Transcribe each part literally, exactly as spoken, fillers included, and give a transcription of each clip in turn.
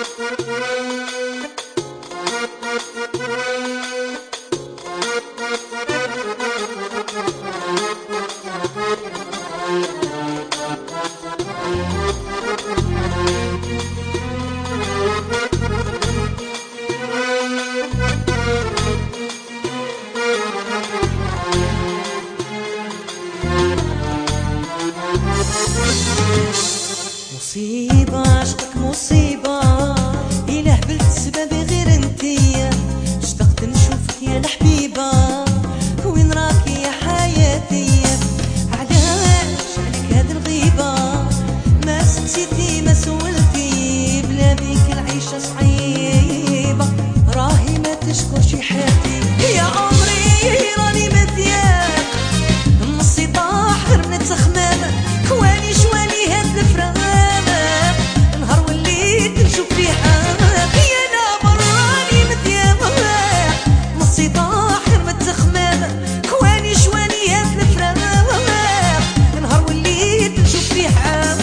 مصيبة عشقك مصيبة، إله بلت سببي غير انتيا. اشتقت نشوفك يا الحبيبة، وين راكي يا حياتي؟ علاش عليك هاد الغيبة؟ ما سكسيتي ما سولتي، بلا بيك العيشة صعيبة، راهي ما تشكرش حياتي. يا عمري راني مدياك، نصي طاح غير نتخمامك، كواني شواني هاد الفراق، نهار وليت نشوف في حالك، يا نابر راني مدياك، نصي طاح غير متخمامك، كواني شواني هاد الفراق، نهار وليت نشوف في حالك.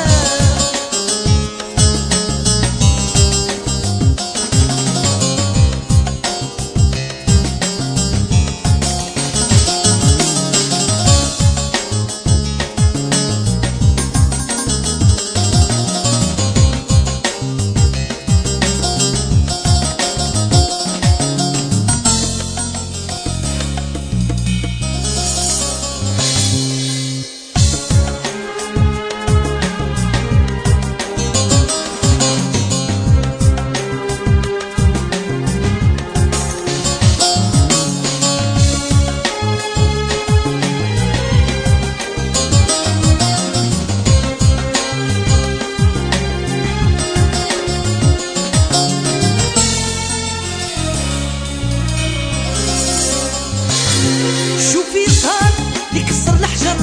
شوفي صار يكسر الحجر،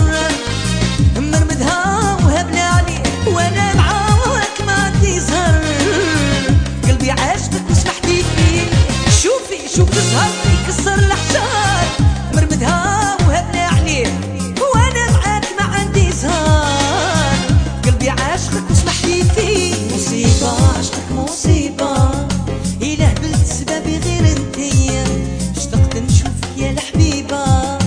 مرمدها وهبنا عليه، وانا معاك ما عندي زهر، قلبي عاشقك وسمحتي فيه. شوفي شوفي صار يكسر الحجر، مرمدها وهبنا عليه، وانا معاك ما عندي زهر، قلبي عاشقك وسمحتي فيه. مصيبة عشقك مصيبة، إله بلت سببي غير انتيا. اشتقت نشوفك يا الحبيبة،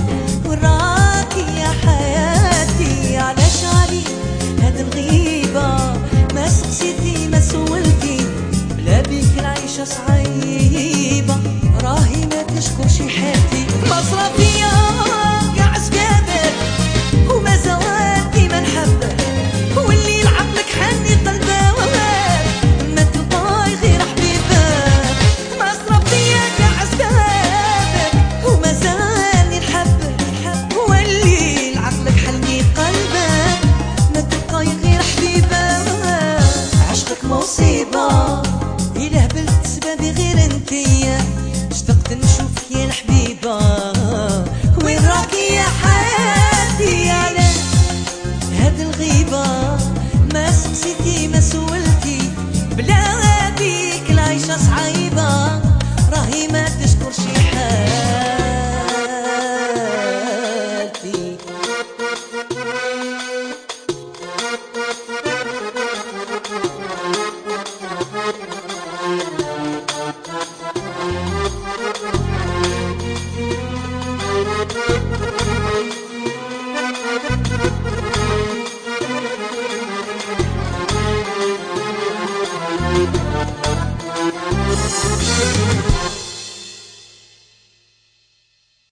وراكي يا حياتي. علاش عليك هاد الغيبة؟ ما سقسيتي ما سولتي، بلا بيك العيشة صعيبة، راهي ما تشكرش حياتي. مصرفية قاع سبابك، وما زوالتي ما نحبك، واللي لعقلك حني قلبك، ما تلقاي غير حبيبك. مصرفية قاع سبابك، وما زالني نحبك، واللي لعقلك حني قلبك، ما تلقاي غير حبيبك. عشقك مصيبة، إله بلت سبابي غير انتيا. اشتقت نشوفك يا الحبيبة، وين راكي يا حياتي؟ علاش هاد الغيبة؟ ما سقسيتي ما سولتي، بلا بيك العيشة صعيبة، راهي ما تشكرش حالتي. We'll be right back.